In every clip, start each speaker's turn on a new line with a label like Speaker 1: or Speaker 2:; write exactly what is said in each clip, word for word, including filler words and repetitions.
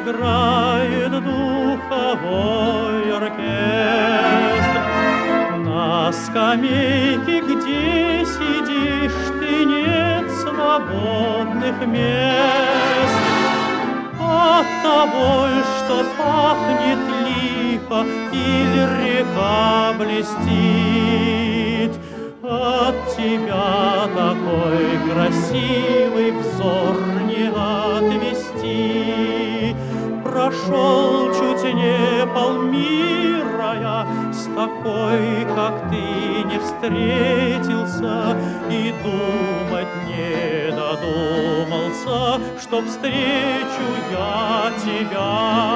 Speaker 1: играет духовой оркестр. На скамейке, где сидишь ты, нет свободных мест. От того, что пахнет липа или река блестит, от тебя такой красивый взор не отвести. Прошел чуть не полмира я, с такой, как ты, не встретился, и думать не додумался, что встречу я тебя.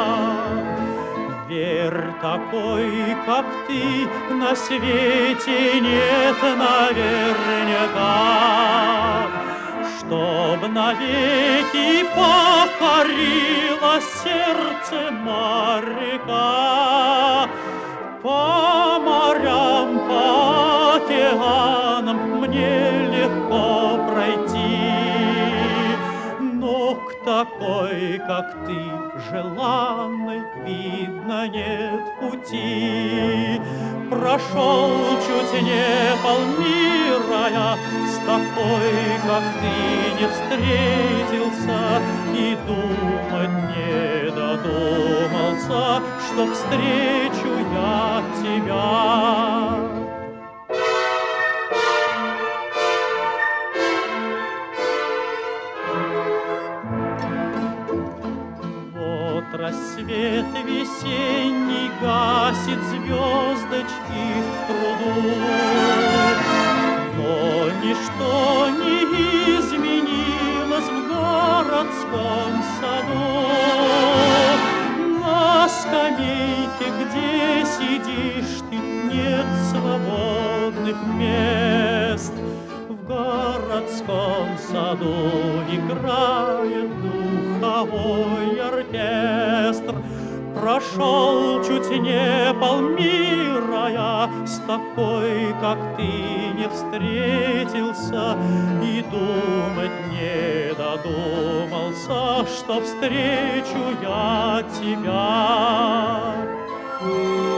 Speaker 1: Верь, такой, как ты, на свете нет наверняка, чтоб навеки покорило сердце моряка. По морям, по океанам мне легко пройти, но к такой, как ты, желанной, видно, нет пути. Прошел чуть не полмира я, с такой, как ты, не встретился, и думать не додумался, что встречу я тебя. Рассвет весенний гасит звездочки в пруду, но ничто не изменилось в городском саду. На скамейке, где сидишь ты, нет свободных мест. В городском саду играет духовой оркестр. Прошел чуть не полмира я, с такой, как ты, не встретился, и думать не додумался, что встречу я тебя.